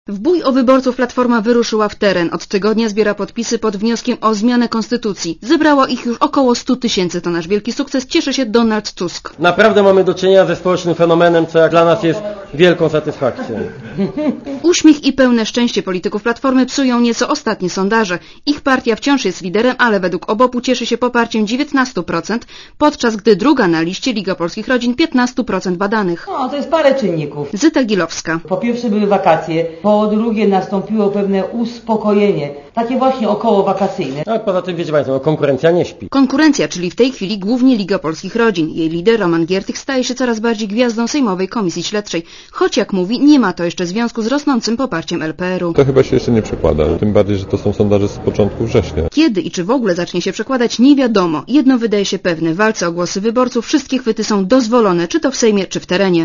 W bój o wyborców Platforma wyruszyła w teren. Od tygodnia zbiera podpisy pod wnioskiem o zmianę konstytucji. Zebrało ich już około 100 000. To nasz wielki sukces, cieszy się Donald Tusk. Naprawdę mamy do czynienia ze społecznym fenomenem, co jak dla nas jest wielką satysfakcją. Uśmiech i pełne szczęście polityków Platformy psują nieco ostatnie sondaże. Ich partia wciąż jest liderem, ale według OBOP-u cieszy się poparciem 19%, podczas gdy druga na liście Liga Polskich Rodzin 15% badanych. No, to jest parę czynników. Zyta Gilowska. Po pierwsze były wakacje, po drugie nastąpiło pewne uspokojenie, takie właśnie okołowakacyjne. A poza tym, wiecie Państwo, konkurencja nie śpi. Konkurencja, czyli w tej chwili głównie Liga Polskich Rodzin. Jej lider Roman Giertych staje się coraz bardziej gwiazdą Sejmowej Komisji Śledczej. Choć jak mówi, nie ma to jeszcze związku z rosnącym poparciem LPR-u. To chyba się jeszcze nie przekłada, tym bardziej, że to są sondaże z początku września. Kiedy i czy w ogóle zacznie się przekładać, nie wiadomo. Jedno wydaje się pewne, w walce o głosy wyborców wszystkie chwyty są dozwolone, czy to w Sejmie, czy w terenie.